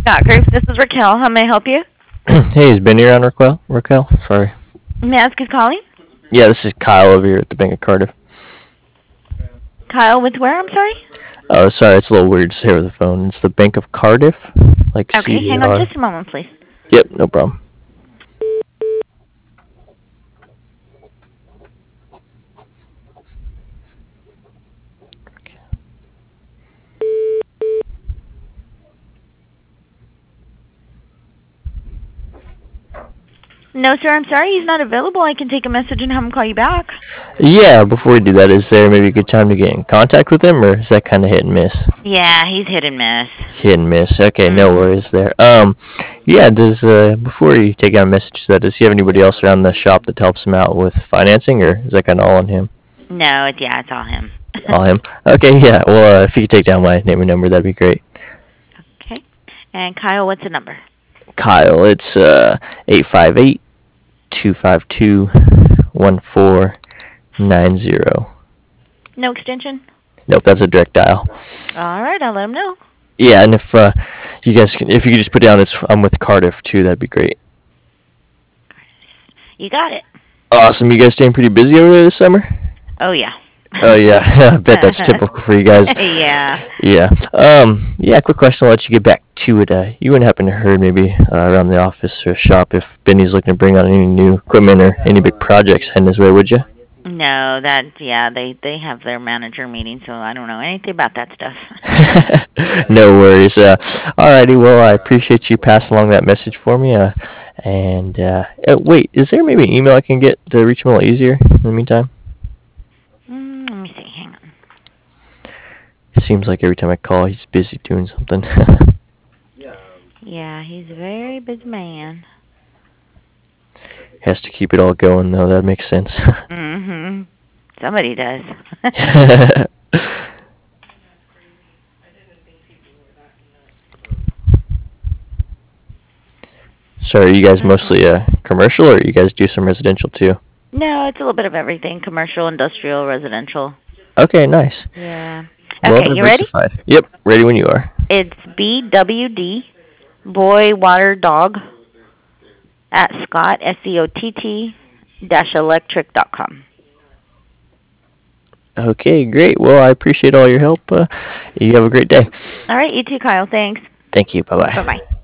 Scott Group. This is Raquel. How may I help you? Hey, is Benny around, Raquel? Raquel? Sorry. May I ask who's calling? Yeah, this is Kyle over here at the Bank of Cardiff. Kyle with where? I'm sorry. Oh, sorry, it's a little weird to say over the phone. It's the Bank of Cardiff, like Okay, hang on CDR. just a moment, please. Yep, no problem. No, sir, I'm sorry. He's not available. I can take a message and have him call you back. Yeah, before we do that, is there maybe a good time to get in contact with him, or is that kind of hit and miss? Yeah, he's hit and miss. Hit and miss. Okay, no Mm. worries there. Yeah. Does before you take out a message, does he have anybody else around the shop that helps him out with financing, or is that kind of all on him? No, it's all him. All him. Okay, yeah. Well, if you could take down my name and number, that'd be great. Okay. And Kyle, what's the number? Kyle, it's 858-252-1490. No extension? Nope, that's a direct dial. All right, I'll let him know. Yeah, and if you guys if you could just put down I'm with Cardiff too, that'd be great. You got it. Awesome. You guys staying pretty busy over there this summer? Oh, yeah. Oh yeah, I bet that's typical for you guys. Yeah. Yeah. Yeah. Quick question. I'll let you get back to it. You wouldn't happen to heard maybe around the office or shop if Benny's looking to bring on any new equipment or any big projects heading his way, would you? No, they have their manager meeting, so I don't know anything about that stuff. No worries. Alrighty. Well, I appreciate you passing along that message for me. Wait, is there maybe an email I can get to reach him a little easier in the meantime? Let me see. Hang on. It seems like every time I call, he's busy doing something. Yeah, he's a very busy man. Has to keep it all going, though. That makes sense. Mm-hmm. Somebody does. So, are you guys mostly commercial, or you guys do some residential too? No, it's a little bit of everything. Commercial, industrial, residential. Okay, nice. Yeah. Well Okay, you ready? diversified. Yep, ready when you are. It's BWD, boy, water, dog, at Scott, SCOTT, electric.com. Okay, great. Well, I appreciate all your help. You have a great day. All right, you too, Kyle. Thanks. Thank you. Bye-bye. Bye-bye.